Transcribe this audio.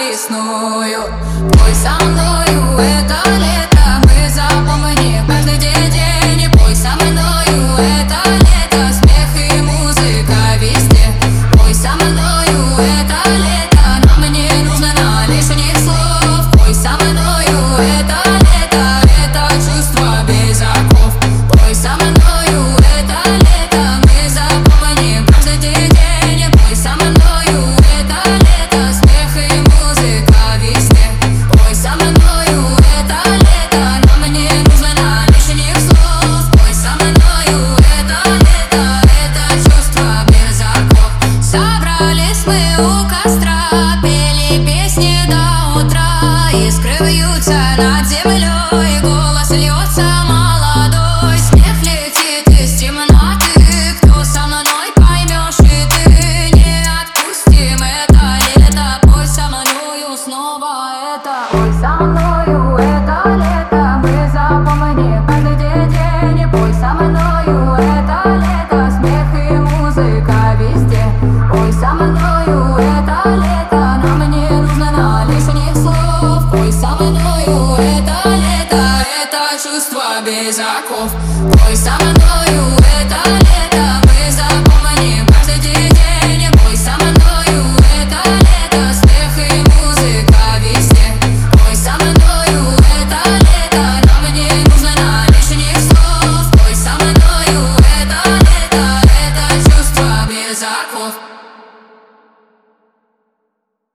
весную. Пой со мною это лето, мы запомним каждый день. И пой со мною это лето, смех и музыка везде. Пой со мною это лето, нам не нужно лишних слов. Пой со мною это лето, это чувство без оков. Пой со мною это лето, мы запомним каждый день. Пой со мною это лето, смех и музыка везде. Пой со мною это лето, нам не нужно лишних слов. Пой со мною это лето, это чувство без оков. Собрались мы у костра, пели песни до утра. Искры вьются над землей, голос льется молодой. Смех летит из темноты, кто со мной поймешь и ты. Не отпустим это лето, пой со мною снова это. Пой со мною это лето, мы запомним каждый день. Пой со мною это лето, смех и музыка везде. Пой со мною это лето, нам не нужно лишних слов. Пой со мною это лето, это чувство без оков. Пой со мною.